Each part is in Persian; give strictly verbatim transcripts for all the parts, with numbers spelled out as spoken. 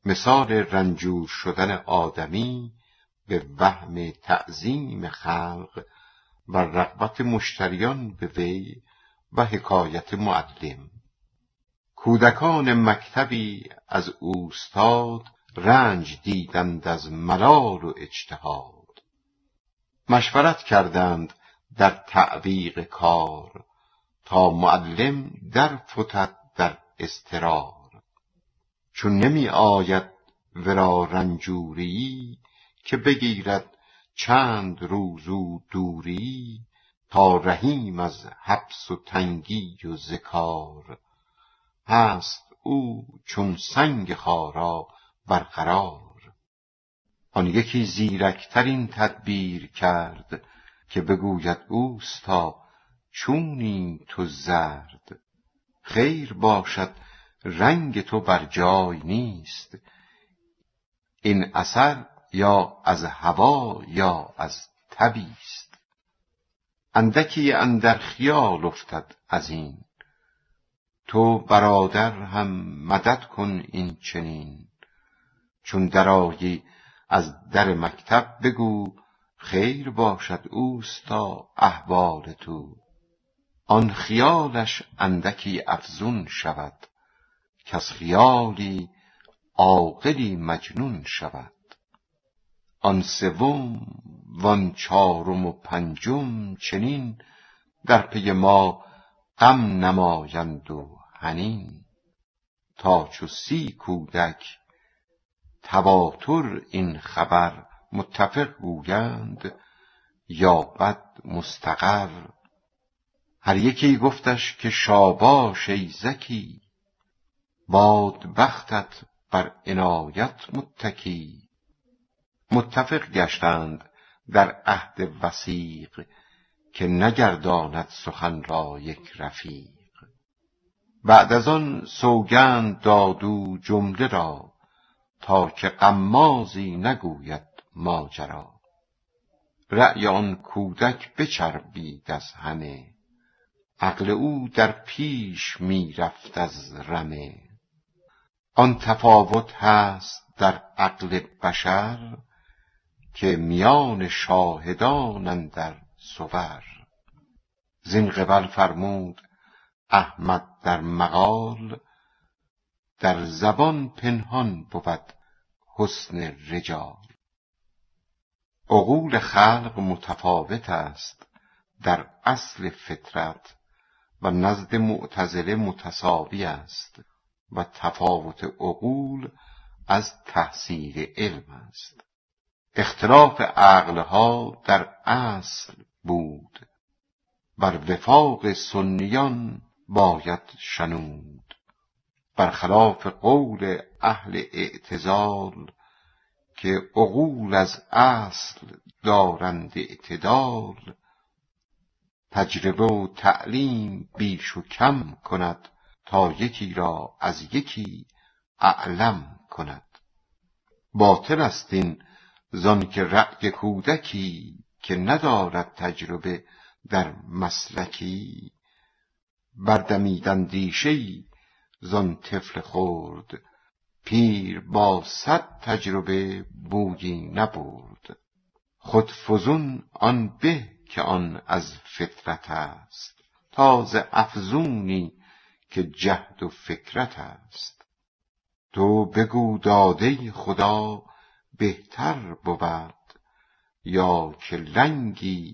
مثال رنجور شدن آدمی به وهم تعظیم خلق و رغبت مشتریان به وی و حکایت معلم. کودکان مکتبی از اوستاد رنج دیدند از ملال و اجتهاد. مشورت کردند در تعویق کار، تا معلم در فتد در اضطرار. چون نمی آید ورا رنجوری، که بگیرد چند روزو دوری. تا رحیم از حبس و تنگی و ذکار، هست او چون سنگ خارا برقرار. آن یکی زیرکترین تدبیر کرد، که بگوید اوستا چونی تو زرد. خیر باشد رنگ تو بر جای نیست، این اثر یا از هوا یا از تبیست. اندکی اندر خیال افتد از این، تو برادر هم مدد کن این چنین. چون درآیی از در مکتب بگو، خیر باشد اوستا احوال تو. آن خیالش اندکی افزون شود، کز خیالی عاقلی مجنون شود. آن سوم وان چارم و پنجم چنین، در پی ما غم نمایند و حنین. تا چو سی کودک تواتر این خبر متفق گویند، یابد مستقر. هر یکی گفتش که شاباش ای ذکی، باد بختت بر عنایت متکی. متفق گشتند در عهد وثیق، که نگرداند سخن را یک رفیق. بعد از آن سوگند دادو جمله را، تا که غمازی نگوید ماجرا. رأی آن کودک بچربید از همه، عقل او در پیش می رفت از رمه. آن تفاوت هست در عقل بشر، که میان شاهدان اندر صور. زین قبل فرمود احمد در مقال، در زبان پنهان بود حسن رجال. عقول خلق متفاوت است در اصل فطرت، و نزد معتزله متساوی است. و تفاوت عقول از تحصیل علم است. اختلاف عقلها در اصل بود، بر وفاق سنیان باید شنود. برخلاف قول اهل اعتزال، که عقول از اصل دارند اعتدال. تجربه و تعلیم بیش و کم کند، تا یکی را از یکی اعلم کند. باطل است این زان که رأی کودکی، که ندارد تجربه در مسلکی. بردمید اندیشه‌ای زان طفل خرد، پیر با صد تجربه بویی نبرد. خود فزون آن به که آن از فطرت است، تازه افزونی که جهد و فکرت است. تو بگو داده خدا بهتر بود، یا که لنگی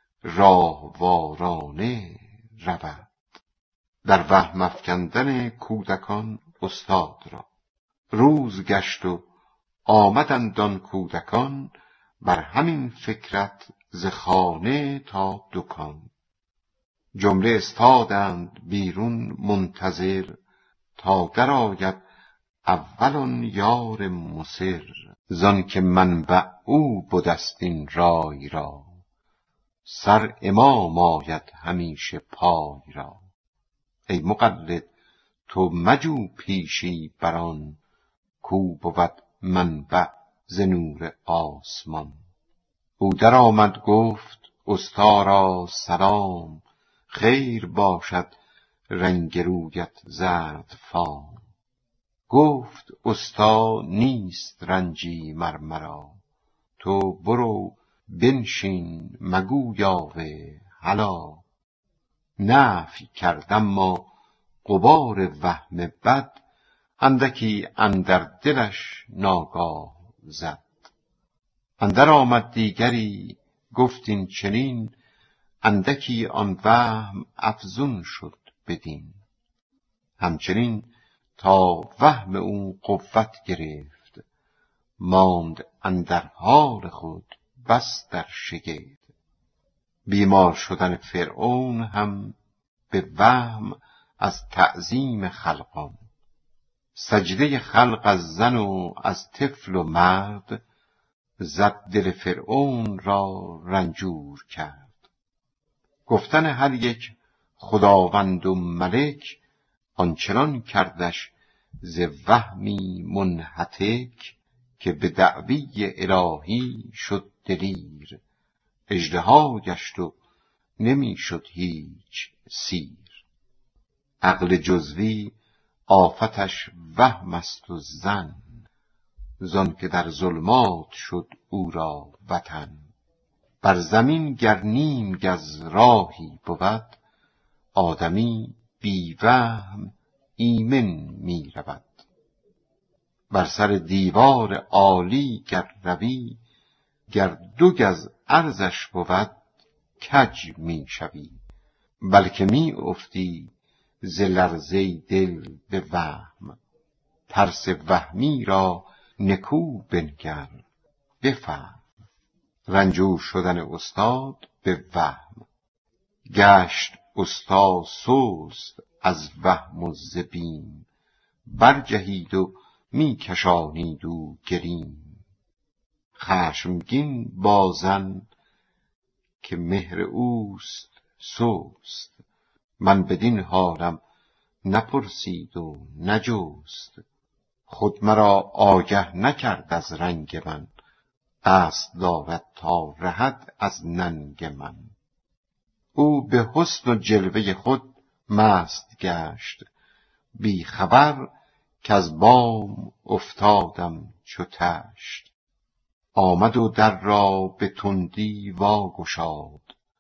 راهوارانه رود. در وهم افکندن کودکان استاد را روز گشت و آمدند آن کودکان، بر همین فکرت ز خانه تا دکان. جمله استادند بیرون منتظر، تا درآید اول آن یار مصر. زان که منبع او بدست این رای را، سر امام آید همیشه پای را. ای مقلد تو مجو پیشی بران، کو بود منبع ز نور آسمان. او در آمد گفت استا را سلام، خیر باشد رنگ رویت زرد فام. گفت استا نیست رنجی مر مرا، تو برو بنشین مگو یاوه هلا. نفی کرد اما غبار وهم بد، اندکی اندر دلش ناگاه زد. اندر آمد دیگری گفت این چنین، اندکی آن وهم افزون شد بدین. همچنین تا وهم او قوت گرفت، ماند اندر حال خود بس در شگفت. بیمار شدن فرعون هم به وهم از تعظیم خلقان، سجده خلق از زن و از طفل و مرد، زد دل فرعون را رنجور کرد. گفتن هر یک خداوند و ملک، آنچنان کردش ز وهمی منهتک، که به دعوی الهی شد دلیر. اژدها گشت و نمی شد هیچ سیر. عقل جزوی آفتش وهم است و ظن، زان که در ظلمات شد او را وطن. بر زمین گر نیم گز راهی بود، آدمی بی وهم ایمن می رود. بر سر دیوار عالی گر روی، گر دو گز عرضش بود کج می شوی. بلکه می افتی ز لرزه دل به وهم، ترس وهمی را نکو بنگر بفهم. رنجور شدن استاد به وهم، گشت استا سست از وهم و ز بیم. برجهید و می کشانید او گلیم. خشمگین با زن که مهر اوست سست، من بدین حالم نپرسید و نجست. خود مرا آگه نکرد از رنگ من، قصد دارد تا رهد از ننگ من. او به حسن و جلوه خود مست گشت، بی خبر کز بام افتادم چو طشت. آمد و در را به تندی وا گشاد،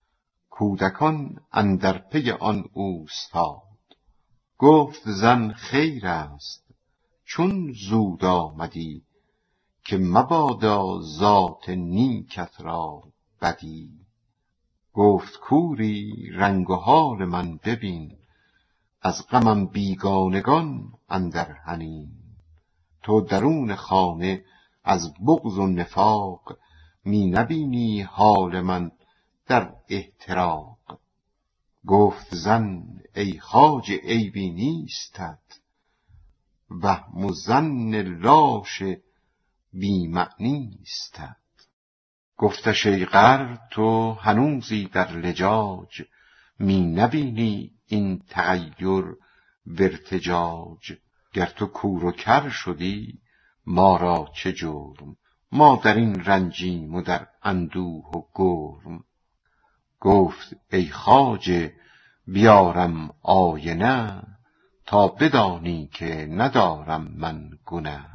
کودکان اندر پی آن اوستاد. گفت زن خیر است چون زود آمدی، که مبادا ذات نیکت را بدی. گفت کوری رنگ و حال من ببین، از غمم بیگانگان اندر حنین. تو درون خانه از بغض و نفاق، می نبینی حال من در احتراق. گفت زن ای خواجه عیبی نیستت، وهم و ظن لاش بی معنیستت. گفتش ای غر تو هنوزی در لجاج، می نبینی این تغیر و ارتجاج. گر تو کور و کر شدی ما را چه جرم، ما در این رنجیم و در اندوه و گرم. گفت ای خواجه بیارم آینه، تا بدانی که ندارم من گنه.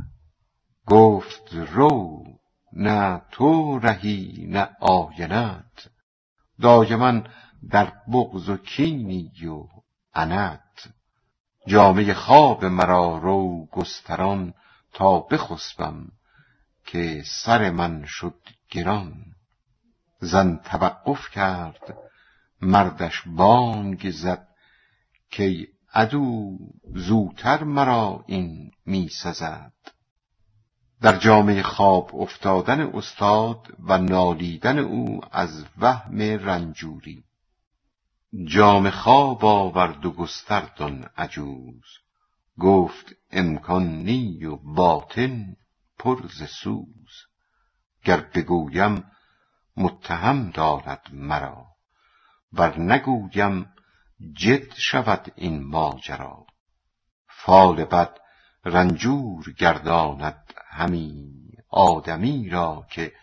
گفت رو نه تو رهی نه آینت، دایما در بغض و کینی و عنت. جامه خواب مرا رو گستران، تا بخسبم که سر من شد گران. زن توقف کرد مردش بانگ زد، که عدو زوتر مرا این می سزد. در جامه خواب افتادن استاد و نالیدن او از وهم رنجوری. جامه خواب آورد و گسترد آن عجوز، گفت امکان نی و باطن پر ز سوز. گر بگویم متهم دارد مرا، ور نگویم جد شود این ماجرا. فال بد رنجور گرداند همی، آدمی را که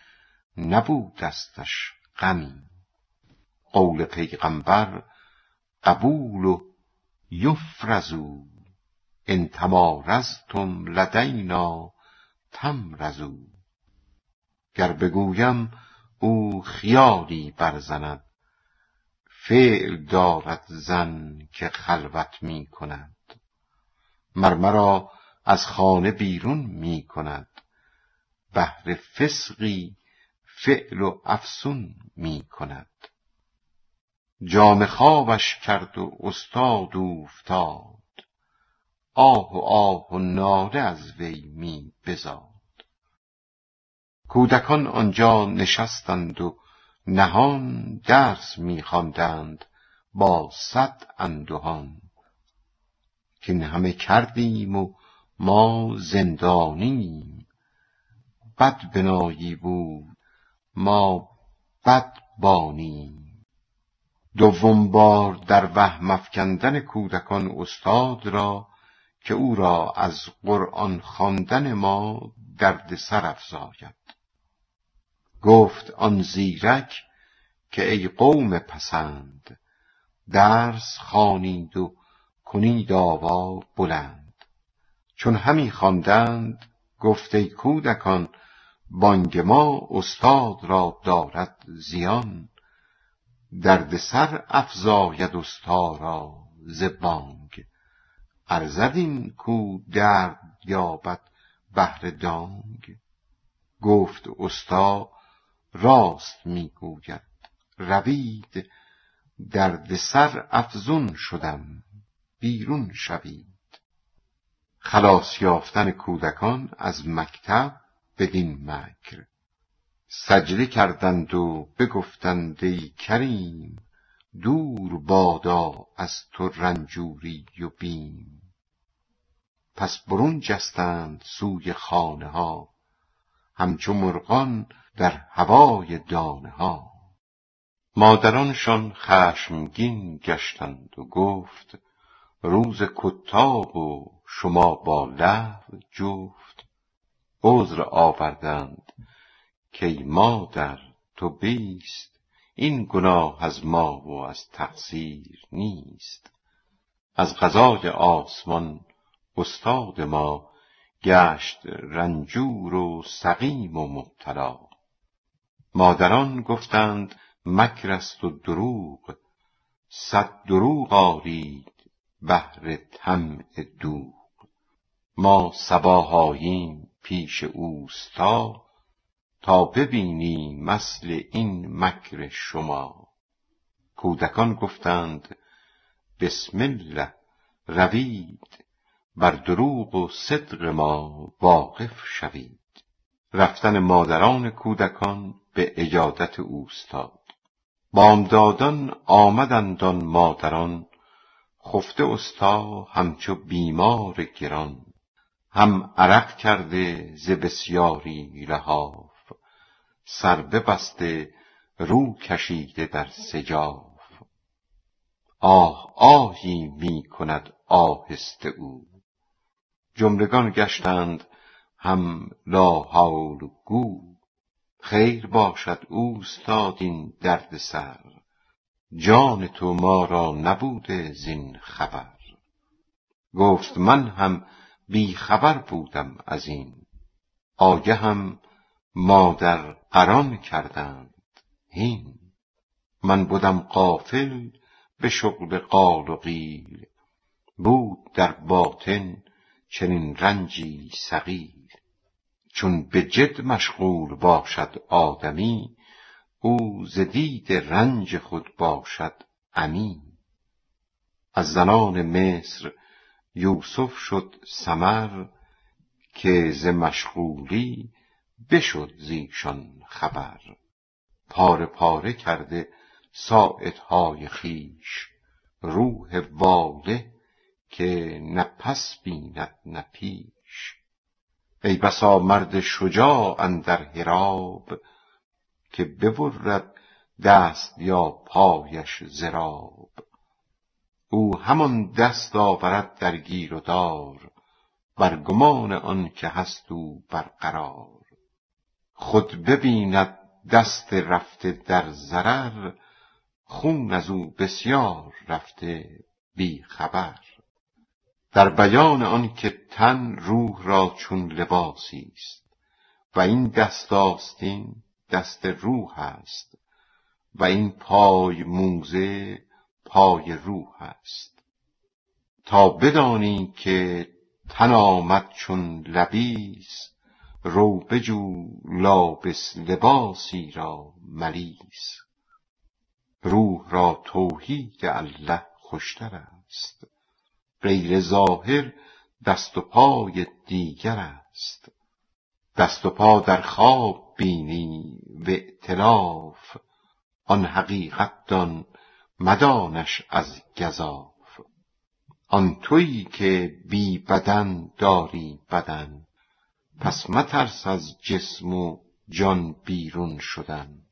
نبودستش غمی. قول پیغمبر قبول و یفرزوا، ان تمارضتم لدینا تمرضوا. گر بگویم او خیالی برزند، فعل دارد زن که خلوت می کند. مر مرا از خانه بیرون می کند، بهر فسقی فعل و افسون می کند. جام خوابش کرد و استاد اوفتاد، آه و آه و ناله از وی می بزاد. کودکان آنجا نشستند و نهان درس می خواندند با صد اندهان. کین همه کردیم و ما زندانیم، بد بنایی بود ما بد بانیم. دوم بار در وهم افکندن کودکان استاد را که او را از قرآن خواندن ما درد سر افزاید. گفت آن زیرک که ای قوم پسند، درس خوانید و کنید آوا بلند. چون همی خواندند گفت ای کودکان، بانگ ما استاد را دارد زیان. درد سر افزاید استا را ز بانگ، ارزد این کو درد یابد بهر دانگ. گفت استا راست میگوید، روید درد سر افزون شدم بیرون شوید. خلاص یافتن کودکان از مکتب بدین مکر، سجده کردند و بگفتند ای کریم، دور بادا از تو رنجوری و بیم. پس برون جستند سوی خانه ها، همچو مرغان در هوای دانه ها. مادرانشان خشمگین گشتند و گفت روز کتاب و شما با لهو جفت. عذر آوردند که ای مادر تو بیست، این گناه از ما و از تقصیر نیست. از قضای آسمان استاد ما، گشت رنجور و سقیم و مبتلا. مادران گفتند مکر است و دروغ، صد دروغ آرید بهر طمع دوغ. ما صباح آییم پیش اوستا، تا ببینیم اصل این مکر شما. کودکان گفتند بسم الله، روید بر دروغ و صدق ما واقف شوید. رفتن مادران کودکان به عیادت اوستاد. بامدادان آمدند آن مادران، خفته استا همچو بیمار گران. هم عرق کرده ز بسیاری لحاف، سر ببسته رو کشیده در سجاف. آه آهی می کند آهسته او، جملگان گشتند هم لا حول گو. خیر باشد اوستاد این درد سر، جان تو ما را نبوده زین خبر. گفت من هم بی خبر بودم از این، آگهم مادر قران کردند هین. من بدم غافل به شغل قال و قیل، بود در باطن چنین رنجی صغیر. چون به جد مشغول باشد آدمی، او ز دید رنج خود باشد عمی. از زنان مصر یوسف شد سمر، که ز مشغولی بشد زیشان خبر. پاره پاره کرده ساعدهای خویش، روح واله که نه پس بیند نه پیش. ای بسا مرد شجاع اندر حراب، که ببرد دست یا پایش ضراب. او همان دست آورد در گیر و دار، بر گمان آن که هست او برقرار. خود ببیند دست رفته در ضرر، خون از او بسیار رفته بی خبر. در بیان آن که تن روح را چون لباسی است و این دست آستین دست روح است و این پای موزه پای روح است. تا بدانی که تن آمد چون لبیس، رو بجو لابس لباسی را ملیس. روح را توحید الله خوشتر است، غیر ظاهر دست و پای دیگر است. دست و پا در خواب بینی و ائتلاف، آن حقیقت دان مدانش از گزاف. آن تویی که بی بدن داری بدن، پس مترس از جسم و جان بیرون شدن.